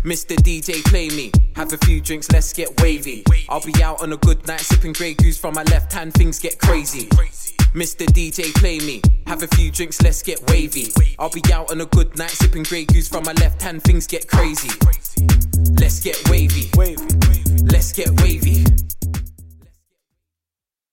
Mr. DJ, play me. Have a few drinks, let's get wavy. I'll be out on a good night, sipping Grey Goose from my left hand, things get crazy. Mr. DJ, play me. Have a few drinks, let's get wavy. I'll be out on a good night, sipping Grey Goose from my left hand, things get crazy. Let's get wavy. Let's get wavy.